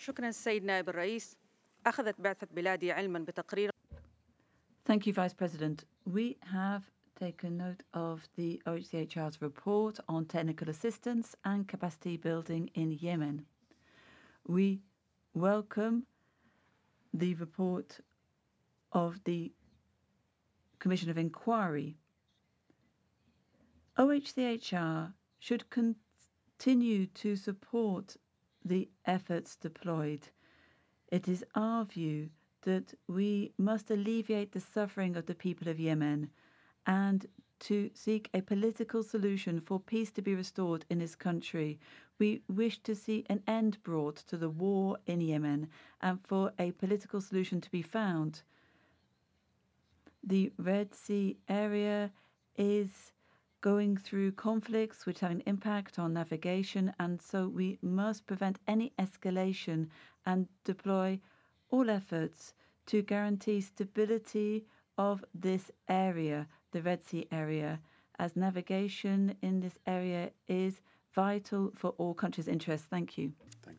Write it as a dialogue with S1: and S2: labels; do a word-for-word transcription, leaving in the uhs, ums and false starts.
S1: شكرا السيد نائب الرئيس. أخذت بعثة بلادي علما بتقرير.
S2: Thank you, Vice President. We have taken note of the O H C H R's report on technical assistance and capacity building in Yemen. We welcome the report of the Commission of Inquiry. O H C H R should continue to support the efforts deployed. It is our view that we must alleviate the suffering of the people of Yemen and to seek a political solution for peace to be restored in this country. We wish to see an end brought to the war in Yemen and for a political solution to be found. The Red Sea area is going through conflicts which have an impact on navigation, and so we must prevent any escalation and deploy all efforts to guarantee stability of this area, the Red Sea area, as navigation in this area is vital for all countries' interests. Thank you.